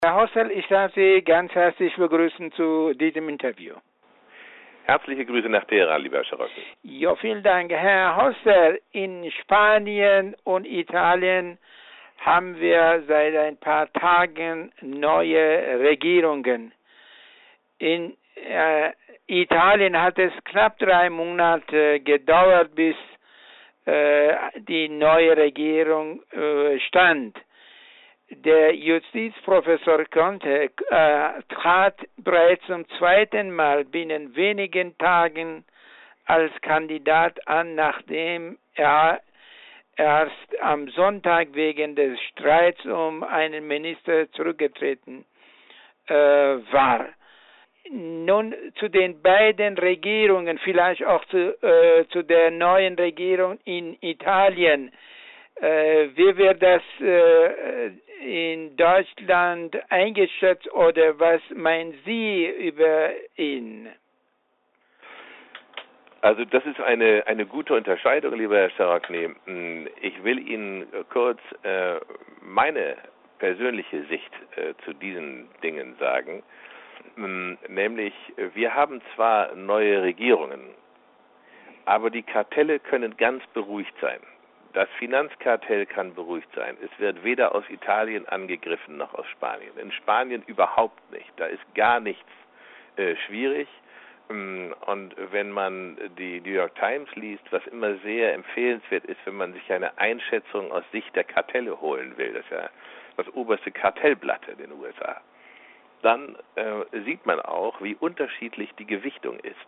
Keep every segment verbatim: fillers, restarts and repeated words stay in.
Herr Hossel, ich darf Sie ganz herzlich begrüßen zu diesem Interview. Herzliche Grüße nach Teheran, lieber Herr Scharocki. Ja, vielen Dank. Herr Hossel, in Spanien und Italien haben wir seit ein paar Tagen neue Regierungen. In äh, Italien hat es knapp drei Monate gedauert, bis äh, die neue Regierung äh, stand. Der Justizprofessor Conte äh, trat bereits zum zweiten Mal binnen wenigen Tagen als Kandidat an, nachdem er erst am Sonntag wegen des Streits um einen Minister zurückgetreten äh, war. Nun zu den beiden Regierungen, vielleicht auch zu, äh, zu der neuen Regierung in Italien. Äh, wie wird das äh, in Deutschland eingeschätzt oder was meinen Sie über ihn? Also das ist eine, eine gute Unterscheidung, lieber Herr Scharocki. Ich will Ihnen kurz äh, meine persönliche Sicht äh, zu diesen Dingen sagen. Nämlich, wir haben zwar neue Regierungen, aber die Kartelle können ganz beruhigt sein. Das Finanzkartell kann beruhigt sein. Es wird weder aus Italien angegriffen noch aus Spanien. In Spanien überhaupt nicht. Da ist gar nichts äh, schwierig. Und wenn man die New York Times liest, was immer sehr empfehlenswert ist, wenn man sich eine Einschätzung aus Sicht der Kartelle holen will, das ist ja das oberste Kartellblatt in den U S A, dann äh, sieht man auch, wie unterschiedlich die Gewichtung ist.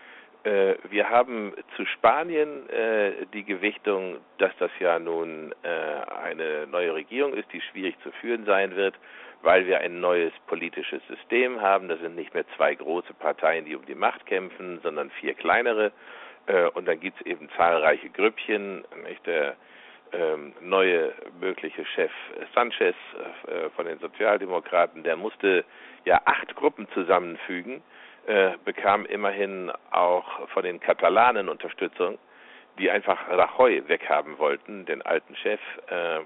Wir haben zu Spanien äh, die Gewichtung, dass das ja nun äh, eine neue Regierung ist, die schwierig zu führen sein wird, weil wir ein neues politisches System haben. Das sind nicht mehr zwei große Parteien, die um die Macht kämpfen, sondern vier kleinere. Äh, und dann gibt es eben zahlreiche Grüppchen. Nicht? Der ähm, neue mögliche Chef Sanchez äh, von den Sozialdemokraten, der musste ja acht Gruppen zusammenfügen, Äh, bekam immerhin auch von den Katalanen Unterstützung, die einfach Rajoy weghaben wollten, den alten Chef. Äh,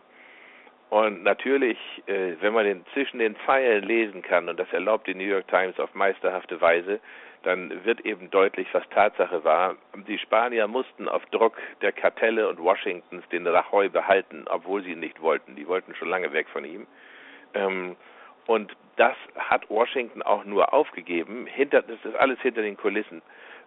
und natürlich, äh, wenn man den zwischen den Zeilen lesen kann, und das erlaubt die New York Times auf meisterhafte Weise, dann wird eben deutlich, was Tatsache war. Die Spanier mussten auf Druck der Kartelle und Washingtons den Rajoy behalten, obwohl sie ihn nicht wollten. Die wollten schon lange weg von ihm. Ähm, Und das hat Washington auch nur aufgegeben, hinter, das ist alles hinter den Kulissen,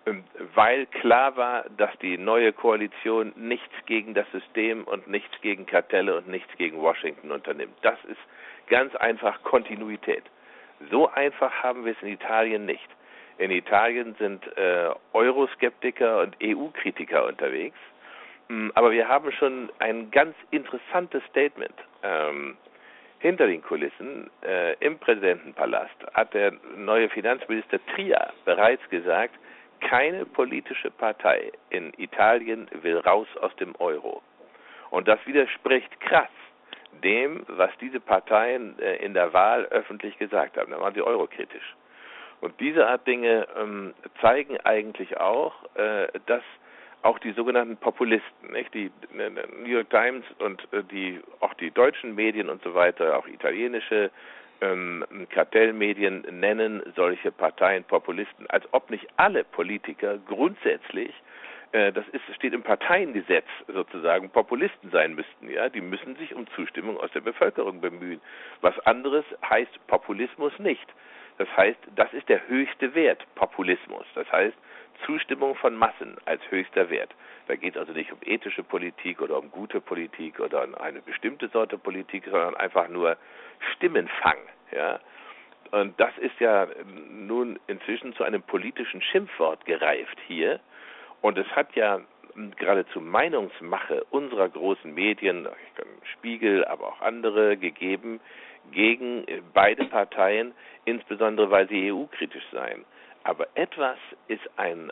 weil klar war, dass die neue Koalition nichts gegen das System und nichts gegen Kartelle und nichts gegen Washington unternimmt. Das ist ganz einfach Kontinuität. So einfach haben wir es in Italien nicht. In Italien sind äh, Euroskeptiker und E U-Kritiker unterwegs, aber wir haben schon ein ganz interessantes Statement. Ähm, Hinter den Kulissen, äh, im Präsidentenpalast, hat der neue Finanzminister Tria bereits gesagt, keine politische Partei in Italien will raus aus dem Euro. Und das widerspricht krass dem, was diese Parteien äh, in der Wahl öffentlich gesagt haben. Da waren sie eurokritisch. Und diese Art Dinge ähm, zeigen eigentlich auch, äh, dass auch die sogenannten Populisten, nicht? Die New York Times und äh, die auch die deutschen Medien und so weiter, auch italienische ähm, Kartellmedien nennen solche Parteien Populisten, als ob nicht alle Politiker grundsätzlich, äh, das ist steht im Parteiengesetz sozusagen, Populisten sein müssten. Ja, die müssen sich um Zustimmung aus der Bevölkerung bemühen. Was anderes heißt Populismus nicht. Das heißt, das ist der höchste Wert, Populismus. Das heißt, Zustimmung von Massen als höchster Wert. Da geht es also nicht um ethische Politik oder um gute Politik oder um eine bestimmte Sorte Politik, sondern einfach nur Stimmenfang. Ja? Und das ist ja nun inzwischen zu einem politischen Schimpfwort gereift hier. Und es hat ja geradezu Meinungsmache unserer großen Medien, Spiegel, aber auch andere, gegeben gegen beide Parteien, insbesondere weil sie E U-kritisch seien. Aber etwas ist ein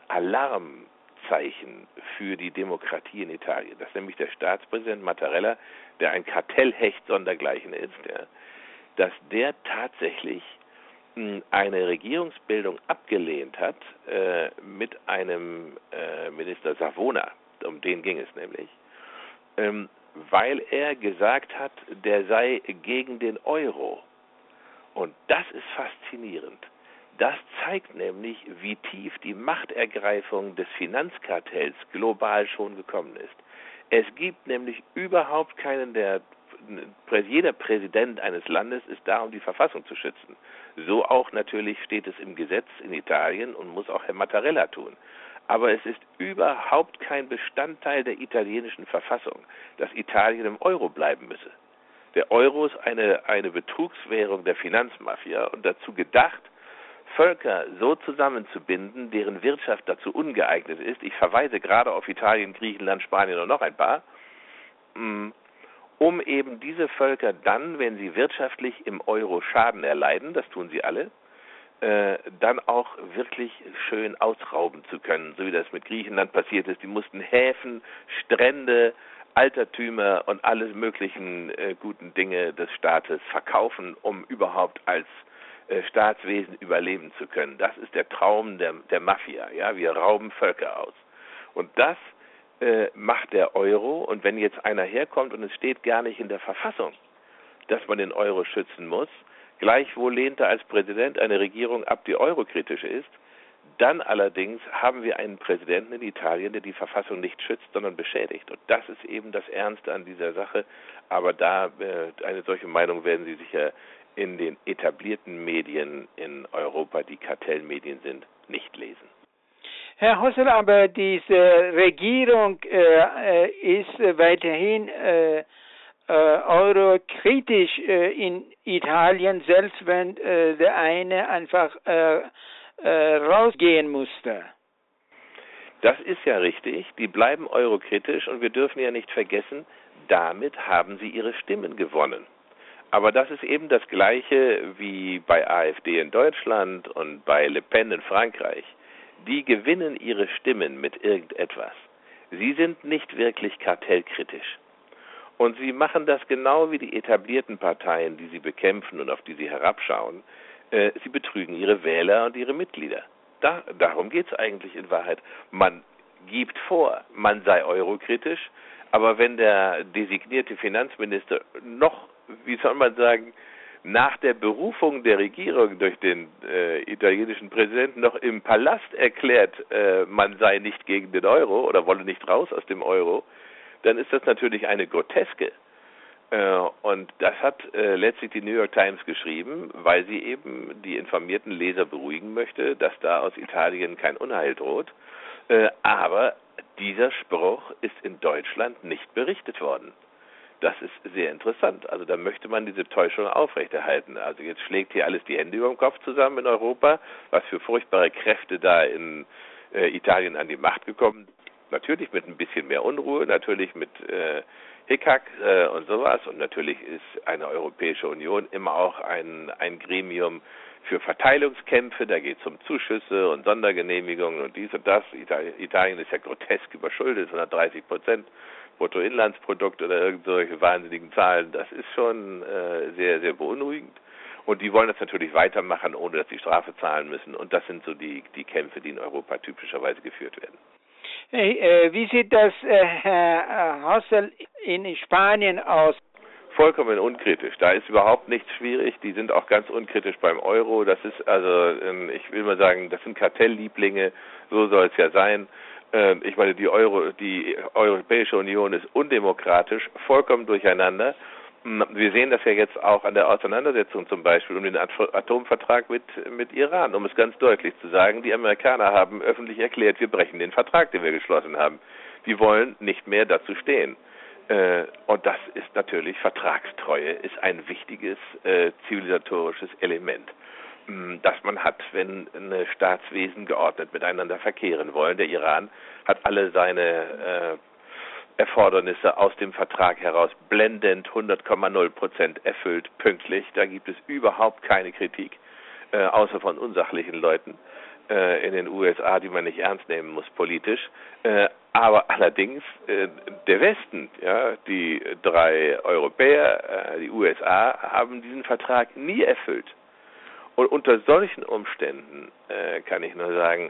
Alarmzeichen für die Demokratie in Italien. Das ist nämlich der Staatspräsident Mattarella, der ein Kartellhecht sondergleichen ist, ja, dass der tatsächlich mh, eine Regierungsbildung abgelehnt hat äh, mit einem äh, Minister Savona, um den ging es nämlich, ähm, weil er gesagt hat, der sei gegen den Euro. Und das ist faszinierend. Das zeigt nämlich, wie tief die Machtergreifung des Finanzkartells global schon gekommen ist. Es gibt nämlich überhaupt keinen, der, jeder Präsident eines Landes ist da, um die Verfassung zu schützen. So auch natürlich steht es im Gesetz in Italien und muss auch Herr Mattarella tun. Aber es ist überhaupt kein Bestandteil der italienischen Verfassung, dass Italien im Euro bleiben müsse. Der Euro ist eine, eine Betrugswährung der Finanzmafia und dazu gedacht, Völker so zusammenzubinden, deren Wirtschaft dazu ungeeignet ist. Ich verweise gerade auf Italien, Griechenland, Spanien und noch ein paar, um eben diese Völker dann, wenn sie wirtschaftlich im Euro Schaden erleiden, das tun sie alle, äh, dann auch wirklich schön ausrauben zu können, so wie das mit Griechenland passiert ist. Die mussten Häfen, Strände, Altertümer und alle möglichen äh, guten Dinge des Staates verkaufen, um überhaupt als äh, Staatswesen überleben zu können. Das ist der Traum der, der Mafia. Ja, wir rauben Völker aus. Und das äh, macht der Euro. Und wenn jetzt einer herkommt und es steht gar nicht in der Verfassung, dass man den Euro schützen muss, gleichwohl lehnt er als Präsident eine Regierung ab, die eurokritisch ist. Dann allerdings haben wir einen Präsidenten in Italien, der die Verfassung nicht schützt, sondern beschädigt. Und das ist eben das Ernste an dieser Sache. Aber da äh, eine solche Meinung werden Sie sicher in den etablierten Medien in Europa, die Kartellmedien sind, nicht lesen. Herr Hossel, aber diese Regierung äh, ist weiterhin äh, äh, eurokritisch äh, in Italien, selbst wenn äh, der eine einfach äh, äh, rausgehen musste. Das ist ja richtig, die bleiben eurokritisch und wir dürfen ja nicht vergessen, damit haben sie ihre Stimmen gewonnen. Aber das ist eben das Gleiche wie bei AfD in Deutschland und bei Le Pen in Frankreich. Die gewinnen ihre Stimmen mit irgendetwas. Sie sind nicht wirklich kartellkritisch. Und sie machen das genau wie die etablierten Parteien, die sie bekämpfen und auf die sie herabschauen. Äh, sie betrügen ihre Wähler und ihre Mitglieder. Da, darum geht es eigentlich in Wahrheit. Man gibt vor, man sei eurokritisch, aber wenn der designierte Finanzminister noch, wie soll man sagen, nach der Berufung der Regierung durch den äh, italienischen Präsidenten noch im Palast erklärt, äh, man sei nicht gegen den Euro oder wolle nicht raus aus dem Euro, dann ist das natürlich eine Groteske. Äh, und das hat äh, letztlich die New York Times geschrieben, weil sie eben die informierten Leser beruhigen möchte, dass da aus Italien kein Unheil droht. Äh, aber dieser Spruch ist in Deutschland nicht berichtet worden. Das ist sehr interessant. Also da möchte man diese Täuschung aufrechterhalten. Also jetzt schlägt hier alles die Hände über dem Kopf zusammen in Europa. Was für furchtbare Kräfte da in äh, Italien an die Macht gekommen. Natürlich mit ein bisschen mehr Unruhe, natürlich mit äh, Hickhack äh, und sowas. Und natürlich ist eine Europäische Union immer auch ein, ein Gremium für Verteilungskämpfe. Da geht es um Zuschüsse und Sondergenehmigungen und dies und das. Italien ist ja grotesk überschuldet, hundertdreißig Prozent. Bruttoinlandsprodukt oder irgend solche wahnsinnigen Zahlen, das ist schon äh, sehr, sehr beunruhigend. Und die wollen das natürlich weitermachen, ohne dass sie Strafe zahlen müssen. Und das sind so die, die Kämpfe, die in Europa typischerweise geführt werden. Hey, äh, wie sieht das, äh, Herr Hossel, in Spanien aus? Vollkommen unkritisch. Da ist überhaupt nichts schwierig. Die sind auch ganz unkritisch beim Euro. Das ist also, ich will mal sagen, das sind Kartelllieblinge. So soll es ja sein. Ich meine, die Euro, die Europäische Union ist undemokratisch, vollkommen durcheinander. Wir sehen das ja jetzt auch an der Auseinandersetzung zum Beispiel um den Atomvertrag mit, mit Iran, um es ganz deutlich zu sagen. Die Amerikaner haben öffentlich erklärt, wir brechen den Vertrag, den wir geschlossen haben. Die wollen nicht mehr dazu stehen. Und das ist natürlich, Vertragstreue ist ein wichtiges zivilisatorisches Element, das man hat, wenn ein Staatswesen geordnet miteinander verkehren wollen. Der Iran hat alle seine äh, Erfordernisse aus dem Vertrag heraus blendend hundert Komma null Prozent erfüllt, pünktlich. Da gibt es überhaupt keine Kritik, äh, außer von unsachlichen Leuten äh, in den U S A, die man nicht ernst nehmen muss politisch. Äh, aber allerdings äh, der Westen, ja, die drei Europäer, äh, die U S A, haben diesen Vertrag nie erfüllt. Und unter solchen Umständen äh, kann ich nur sagen,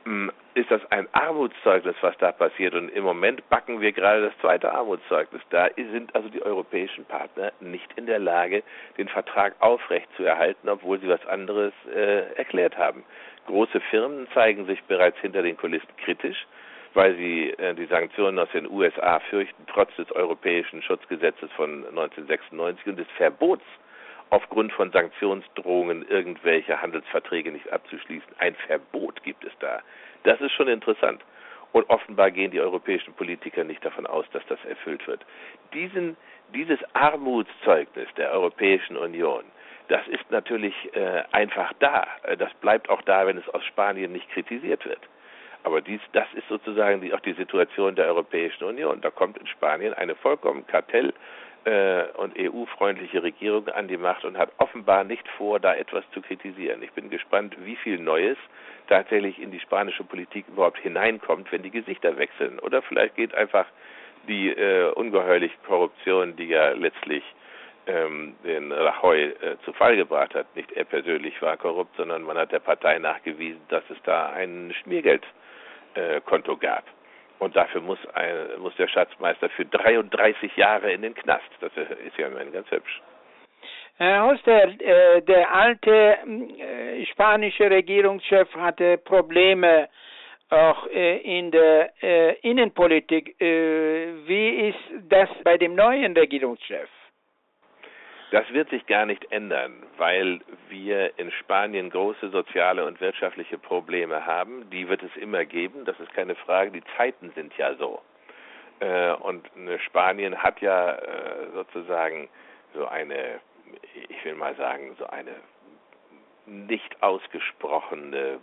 ist das ein Armutszeugnis, was da passiert. Und im Moment backen wir gerade das zweite Armutszeugnis. Da sind also die europäischen Partner nicht in der Lage, den Vertrag aufrechtzuerhalten, obwohl sie was anderes äh, erklärt haben. Große Firmen zeigen sich bereits hinter den Kulissen kritisch, weil sie äh, die Sanktionen aus den U S A fürchten, trotz des europäischen Schutzgesetzes von neunzehnhundertsechsundneunzig und des Verbots, aufgrund von Sanktionsdrohungen irgendwelche Handelsverträge nicht abzuschließen. Ein Verbot gibt es da. Das ist schon interessant. Und offenbar gehen die europäischen Politiker nicht davon aus, dass das erfüllt wird. Diesen, dieses Armutszeugnis der Europäischen Union, das ist natürlich äh, einfach da. Das bleibt auch da, wenn es aus Spanien nicht kritisiert wird. Aber dies, das ist sozusagen die, auch die Situation der Europäischen Union. Da kommt in Spanien eine vollkommen Kartell- und E U-freundliche Regierung an die Macht und hat offenbar nicht vor, da etwas zu kritisieren. Ich bin gespannt, wie viel Neues tatsächlich in die spanische Politik überhaupt hineinkommt, wenn die Gesichter wechseln. Oder vielleicht geht einfach die äh, ungeheuerliche Korruption, die ja letztlich ähm, den Rajoy äh, zu Fall gebracht hat. Nicht er persönlich war korrupt, sondern man hat der Partei nachgewiesen, dass es da ein Schmiergeldkonto äh, gab. Und dafür muss, ein, muss der Schatzmeister für dreiunddreißig Jahre in den Knast. Das ist ja immerhin ganz hübsch. Herr Husted, äh, der alte äh, spanische Regierungschef hatte Probleme auch äh, in der äh, Innenpolitik. Äh, wie ist das bei dem neuen Regierungschef? Das wird sich gar nicht ändern, weil wir in Spanien große soziale und wirtschaftliche Probleme haben. Die wird es immer geben, das ist keine Frage. Die Zeiten sind ja so. Und Spanien hat ja sozusagen so eine, ich will mal sagen, so eine nicht ausgesprochene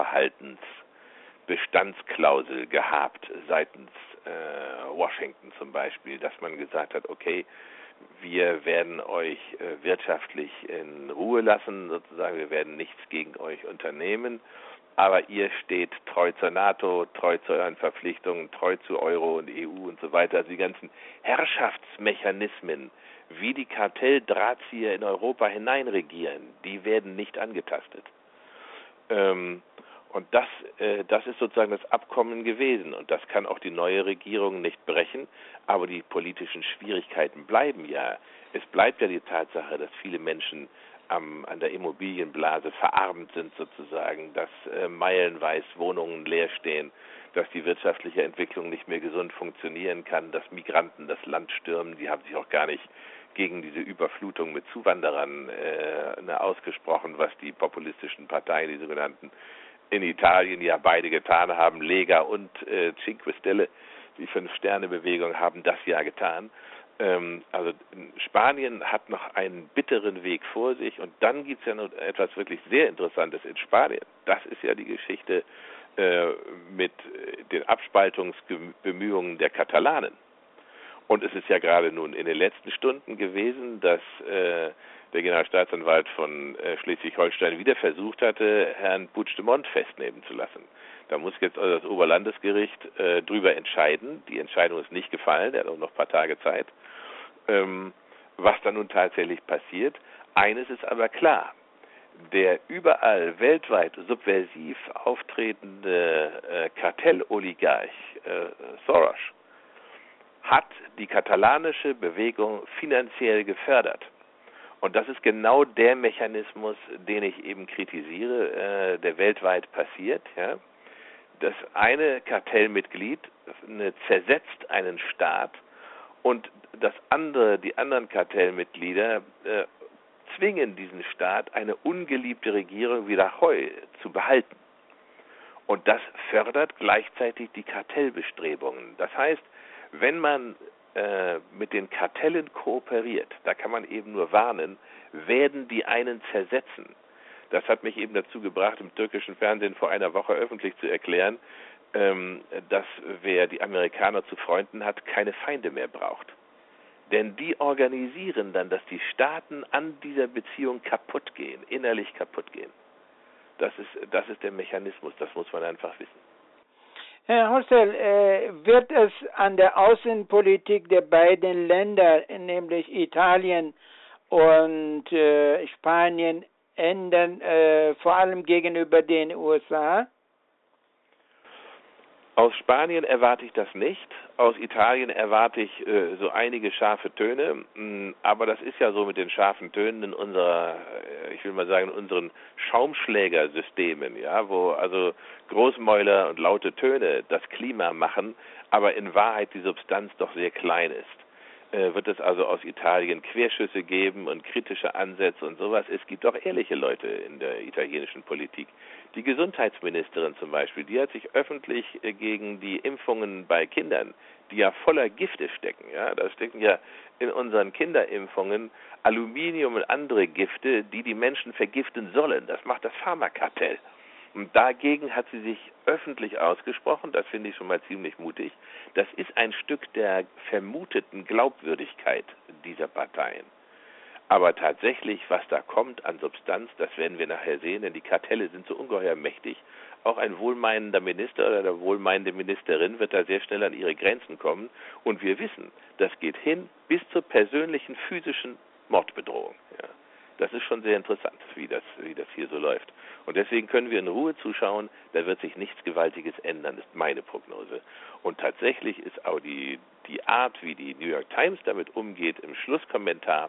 Wohlverhaltensbestandsklausel gehabt seitens Washington zum Beispiel, dass man gesagt hat, okay, wir werden euch äh, wirtschaftlich in Ruhe lassen, sozusagen, wir werden nichts gegen euch unternehmen, aber ihr steht treu zur NATO, treu zu euren Verpflichtungen, treu zu Euro und E U und so weiter. Also die ganzen Herrschaftsmechanismen, wie die Kartelldrahtzieher in Europa hineinregieren, die werden nicht angetastet. Ähm, Und das, äh, das ist sozusagen das Abkommen gewesen. Und das kann auch die neue Regierung nicht brechen. Aber die politischen Schwierigkeiten bleiben ja. Es bleibt ja die Tatsache, dass viele Menschen am, an der Immobilienblase verarmt sind sozusagen, dass äh, meilenweise Wohnungen leer stehen, dass die wirtschaftliche Entwicklung nicht mehr gesund funktionieren kann, dass Migranten das Land stürmen. Die haben sich auch gar nicht gegen diese Überflutung mit Zuwanderern äh, ausgesprochen, was die populistischen Parteien, die sogenannten, in Italien ja beide getan haben. Lega und äh, Cinque Stelle, die Fünf-Sterne-Bewegung, haben das ja getan. Ähm, also Spanien hat noch einen bitteren Weg vor sich. Und dann gibt es ja noch etwas wirklich sehr Interessantes in Spanien. Das ist ja die Geschichte äh, mit den Abspaltungsbemühungen der Katalanen. Und es ist ja gerade nun in den letzten Stunden gewesen, dass äh, der Generalstaatsanwalt von äh, Schleswig-Holstein wieder versucht hatte, Herrn Puigdemont festnehmen zu lassen. Da muss jetzt also das Oberlandesgericht äh, drüber entscheiden. Die Entscheidung ist nicht gefallen, er hat auch noch ein paar Tage Zeit, ähm, was da nun tatsächlich passiert. Eines ist aber klar: Der überall weltweit subversiv auftretende äh, Kartelloligarch äh, Soros hat die katalanische Bewegung finanziell gefördert. Und das ist genau der Mechanismus, den ich eben kritisiere, äh, der weltweit passiert. Ja? Das eine Kartellmitglied eine, zersetzt einen Staat und das andere, die anderen Kartellmitglieder äh, zwingen diesen Staat, eine ungeliebte Regierung wie Rajoy zu behalten. Und das fördert gleichzeitig die Kartellbestrebungen. Das heißt, wenn man äh, mit den Kartellen kooperiert, da kann man eben nur warnen, werden die einen zersetzen. Das hat mich eben dazu gebracht, im türkischen Fernsehen vor einer Woche öffentlich zu erklären, ähm, dass wer die Amerikaner zu Freunden hat, keine Feinde mehr braucht. Denn die organisieren dann, dass die Staaten an dieser Beziehung kaputt gehen, innerlich kaputt gehen. Das ist, das ist der Mechanismus, das muss man einfach wissen. Herr Husted, äh, wird es an der Außenpolitik der beiden Länder, nämlich Italien und äh, Spanien, ändern, äh, vor allem gegenüber den U S A? Aus Spanien erwarte ich das nicht. Aus Italien erwarte ich äh, so einige scharfe Töne. Mh, aber das ist ja so mit den scharfen Tönen in unserer, äh, ich will mal sagen, in unseren Schaumschlägersystemen, ja, wo also Großmäuler und laute Töne das Klima machen, aber in Wahrheit die Substanz doch sehr klein ist. Äh, wird es also aus Italien Querschüsse geben und kritische Ansätze und sowas? Es gibt doch ehrliche Leute in der italienischen Politik. Die Gesundheitsministerin zum Beispiel, die hat sich öffentlich gegen die Impfungen bei Kindern, die ja voller Gifte stecken, ja, da stecken ja in unseren Kinderimpfungen Aluminium und andere Gifte, die die Menschen vergiften sollen. Das macht das Pharmakartell. Und dagegen hat sie sich öffentlich ausgesprochen, das finde ich schon mal ziemlich mutig. Das ist ein Stück der vermuteten Glaubwürdigkeit dieser Parteien. Aber tatsächlich, was da kommt an Substanz, das werden wir nachher sehen, denn die Kartelle sind so ungeheuer mächtig. Auch ein wohlmeinender Minister oder eine wohlmeinende Ministerin wird da sehr schnell an ihre Grenzen kommen. Und wir wissen, das geht hin bis zur persönlichen physischen Mordbedrohung. Ja. Das ist schon sehr interessant, wie das, wie das hier so läuft. Und deswegen können wir in Ruhe zuschauen, da wird sich nichts Gewaltiges ändern, ist meine Prognose. Und tatsächlich ist auch die, die Art, wie die New York Times damit umgeht, im Schlusskommentar,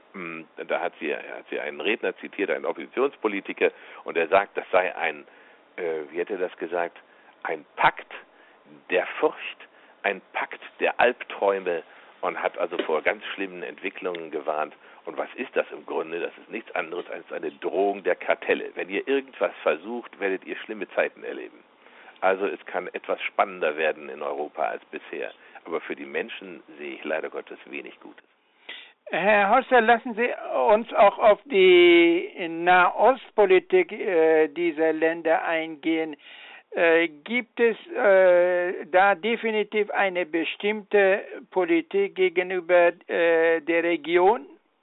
da hat sie, hat sie einen Redner zitiert, einen Oppositionspolitiker, und er sagt, das sei ein, äh, wie hätte er das gesagt, ein Pakt der Furcht, ein Pakt der Albträume, und hat also vor ganz schlimmen Entwicklungen gewarnt. Und was ist das im Grunde? Das ist nichts anderes als eine Drohung der Kartelle. Wenn ihr irgendwas versucht, werdet ihr schlimme Zeiten erleben. Also es kann etwas spannender werden in Europa als bisher. Aber für die Menschen sehe ich leider Gottes wenig Gutes. Herr Horster, lassen Sie uns auch auf die Nahostpolitik äh, dieser Länder eingehen. Äh, gibt es äh, da definitiv eine bestimmte Politik gegenüber äh, der Region?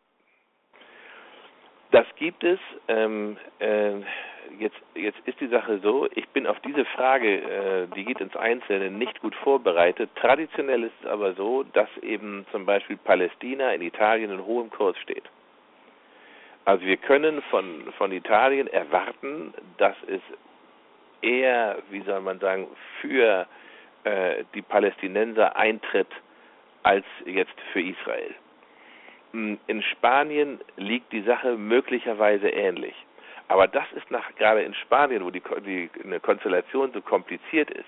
Das gibt es. Ähm, äh, jetzt, jetzt ist die Sache so, ich bin auf diese Frage, äh, die geht ins Einzelne, nicht gut vorbereitet. Traditionell ist es aber so, dass eben zum Beispiel Palästina in Italien in hohem Kurs steht. Also wir können von, von Italien erwarten, dass es eher, wie soll man sagen, für äh, die Palästinenser eintritt als jetzt für Israel. In Spanien liegt die Sache möglicherweise ähnlich. Aber das ist nach, gerade in Spanien, wo die, die eine Konstellation so kompliziert ist,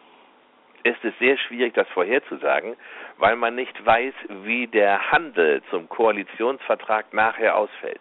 ist es sehr schwierig, das vorherzusagen, weil man nicht weiß, wie der Handel zum Koalitionsvertrag nachher ausfällt.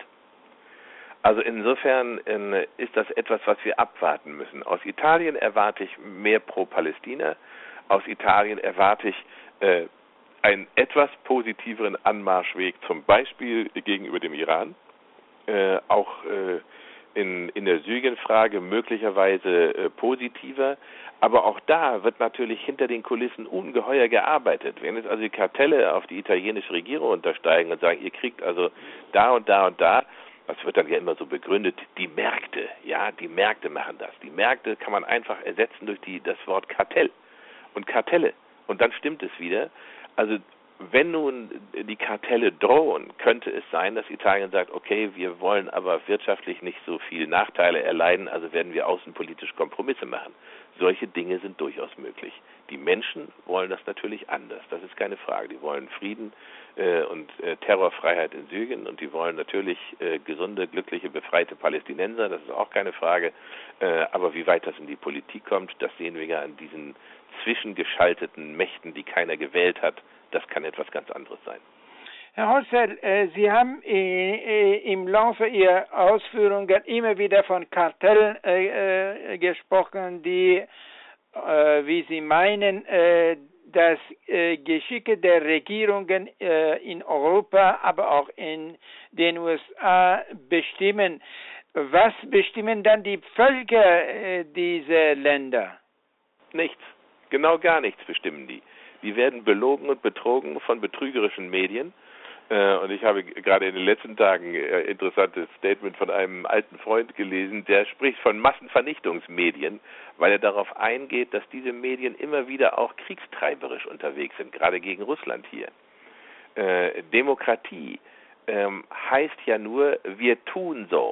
Also insofern äh, ist das etwas, was wir abwarten müssen. Aus Italien erwarte ich mehr pro Palästina. Aus Italien erwarte ich äh, einen etwas positiveren Anmarschweg, zum Beispiel gegenüber dem Iran, äh, auch äh, in, in der Syrien-Frage möglicherweise äh, positiver, aber auch da wird natürlich hinter den Kulissen ungeheuer gearbeitet. Wenn jetzt also die Kartelle auf die italienische Regierung untersteigen und sagen, ihr kriegt also da und da und da, das wird dann ja immer so begründet, die Märkte, ja, die Märkte machen das. Die Märkte kann man einfach ersetzen durch die, das Wort Kartell und Kartelle. Und dann stimmt es wieder. Also wenn nun die Kartelle drohen, könnte es sein, dass Italien sagt, okay, wir wollen aber wirtschaftlich nicht so viel Nachteile erleiden, also werden wir außenpolitisch Kompromisse machen. Solche Dinge sind durchaus möglich. Die Menschen wollen das natürlich anders, das ist keine Frage. Die wollen Frieden äh, und äh, Terrorfreiheit in Syrien, und die wollen natürlich äh, gesunde, glückliche, befreite Palästinenser, das ist auch keine Frage. Äh, aber wie weit das in die Politik kommt, das sehen wir ja an diesen zwischengeschalteten Mächten, die keiner gewählt hat. Das kann etwas ganz anderes sein. Herr Horster, äh, Sie haben äh, im Laufe Ihrer Ausführungen immer wieder von Kartellen äh, äh, gesprochen, die, äh, wie Sie meinen, äh, das äh, Geschicke der Regierungen äh, in Europa, aber auch in den U S A bestimmen. Was bestimmen dann die Völker äh, dieser Länder? Nichts. Genau gar nichts bestimmen die. Die werden belogen und betrogen von betrügerischen Medien. Und ich habe gerade in den letzten Tagen ein interessantes Statement von einem alten Freund gelesen, der spricht von Massenvernichtungsmedien, weil er darauf eingeht, dass diese Medien immer wieder auch kriegstreiberisch unterwegs sind, gerade gegen Russland hier. Demokratie heißt ja nur, wir tun so.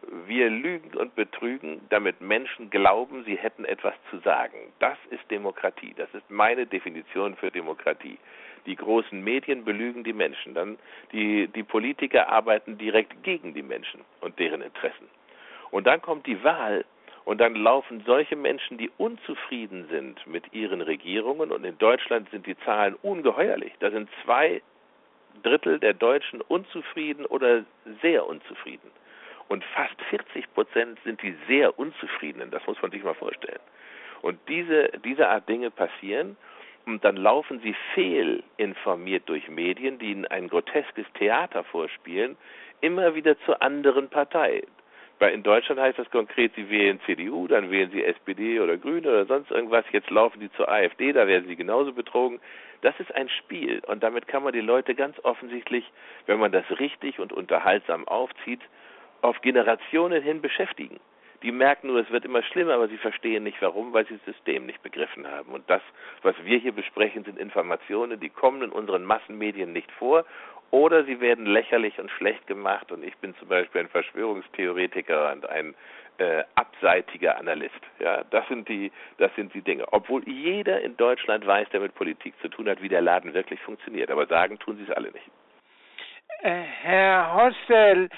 wir lügen und betrügen, damit Menschen glauben, sie hätten etwas zu sagen. Das ist Demokratie. Das ist meine Definition für Demokratie. Die großen Medien belügen die Menschen. Dann die, die Politiker arbeiten direkt gegen die Menschen und deren Interessen. Und dann kommt die Wahl und dann laufen solche Menschen, die unzufrieden sind mit ihren Regierungen, und in Deutschland sind die Zahlen ungeheuerlich. Da sind zwei Drittel der Deutschen unzufrieden oder sehr unzufrieden. Und fast vierzig Prozent sind die sehr Unzufriedenen. Das muss man sich mal vorstellen. Und diese, diese Art Dinge passieren, und dann laufen sie fehlinformiert durch Medien, die ihnen ein groteskes Theater vorspielen, immer wieder zur anderen Partei. Weil in Deutschland heißt das konkret, sie wählen C D U, dann wählen sie S P D oder Grüne oder sonst irgendwas. Jetzt laufen die zur AfD, da werden sie genauso betrogen. Das ist ein Spiel, und damit kann man die Leute ganz offensichtlich, wenn man das richtig und unterhaltsam aufzieht, auf Generationen hin beschäftigen. Die merken nur, es wird immer schlimmer, aber sie verstehen nicht warum, weil sie das System nicht begriffen haben. Und das, was wir hier besprechen, sind Informationen, die kommen in unseren Massenmedien nicht vor, oder sie werden lächerlich und schlecht gemacht. Und ich bin zum Beispiel ein Verschwörungstheoretiker und ein äh, abseitiger Analyst. Ja, das sind die, das sind die Dinge. Obwohl jeder in Deutschland weiß, der mit Politik zu tun hat, wie der Laden wirklich funktioniert. Aber sagen tun sie es alle nicht. Herr Hostel,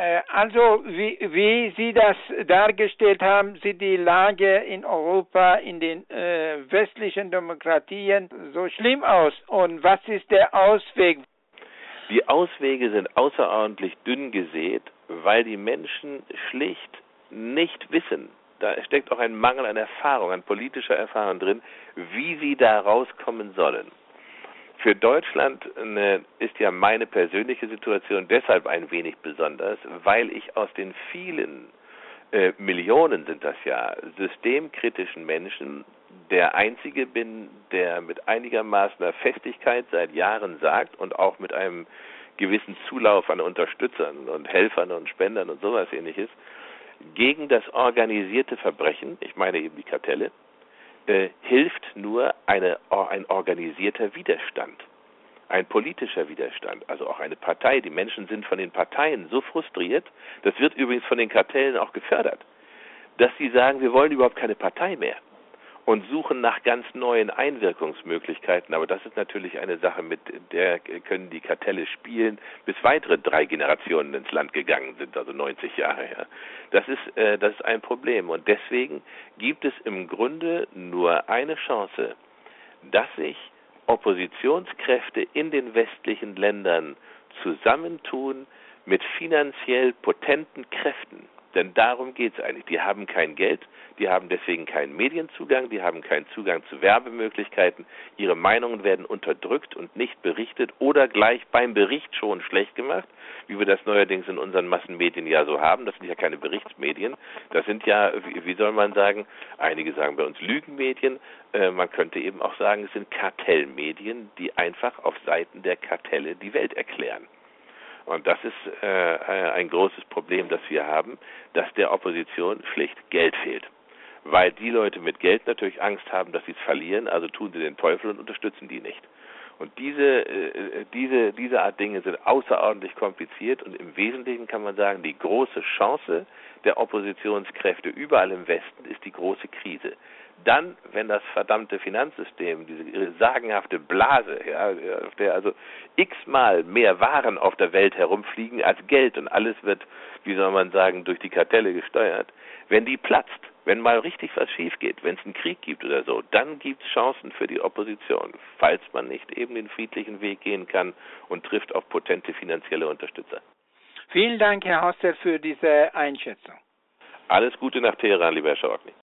also wie, wie Sie das dargestellt haben, sieht die Lage in Europa, in den äh, westlichen Demokratien so schlimm aus. Und was ist der Ausweg? Die Auswege sind außerordentlich dünn gesät, weil die Menschen schlicht nicht wissen, da steckt auch ein Mangel an Erfahrung, an politischer Erfahrung drin, wie sie da rauskommen sollen. Für Deutschland ne, ist ja meine persönliche Situation deshalb ein wenig besonders, weil ich aus den vielen äh, Millionen sind das ja, systemkritischen Menschen der Einzige bin, der mit einigermaßen Festigkeit seit Jahren sagt und auch mit einem gewissen Zulauf an Unterstützern und Helfern und Spendern und sowas Ähnliches, gegen das organisierte Verbrechen, ich meine eben die Kartelle, Äh, hilft nur eine, ein organisierter Widerstand, ein politischer Widerstand, also auch eine Partei. Die Menschen sind von den Parteien so frustriert, das wird übrigens von den Kartellen auch gefördert, dass sie sagen, wir wollen überhaupt keine Partei mehr und suchen nach ganz neuen Einwirkungsmöglichkeiten. Aber das ist natürlich eine Sache, mit der können die Kartelle spielen, bis weitere drei Generationen ins Land gegangen sind, also neunzig Jahre her. Das ist, äh, das ist ein Problem. Und deswegen gibt es im Grunde nur eine Chance, dass sich Oppositionskräfte in den westlichen Ländern zusammentun mit finanziell potenten Kräften. Denn darum geht es eigentlich. Die haben kein Geld, die haben deswegen keinen Medienzugang, die haben keinen Zugang zu Werbemöglichkeiten. Ihre Meinungen werden unterdrückt und nicht berichtet oder gleich beim Bericht schon schlecht gemacht, wie wir das neuerdings in unseren Massenmedien ja so haben. Das sind ja keine Berichtsmedien, das sind ja, wie soll man sagen, einige sagen bei uns Lügenmedien, äh, man könnte eben auch sagen, es sind Kartellmedien, die einfach auf Seiten der Kartelle die Welt erklären. Und das ist äh, ein großes Problem, das wir haben, dass der Opposition schlicht Geld fehlt. Weil die Leute mit Geld natürlich Angst haben, dass sie es verlieren, also tun sie den Teufel und unterstützen die nicht. Und diese, äh, diese, diese Art Dinge sind außerordentlich kompliziert, und im Wesentlichen kann man sagen, die große Chance der Oppositionskräfte überall im Westen ist die große Krise. Dann, wenn das verdammte Finanzsystem, diese sagenhafte Blase, ja, auf der also x-mal mehr Waren auf der Welt herumfliegen als Geld und alles wird, wie soll man sagen, durch die Kartelle gesteuert, wenn die platzt, wenn mal richtig was schief geht, wenn es einen Krieg gibt oder so, dann gibt es Chancen für die Opposition, falls man nicht eben den friedlichen Weg gehen kann und trifft auf potente finanzielle Unterstützer. Vielen Dank, Herr Hostel, für diese Einschätzung. Alles Gute nach Teheran, lieber Herr Schawakny.